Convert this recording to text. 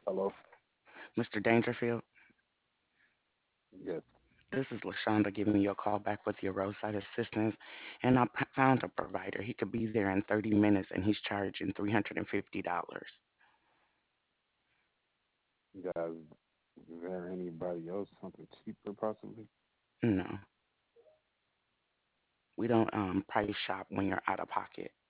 Hello. Mr. Dangerfield, Yes. this is LaShonda giving you a call back with your roadside assistance. And I found a provider. He could be there in 30 minutes and he's charging $350. Guys, is there anybody else something cheaper possibly? No, we don't price shop when you're out of pocket.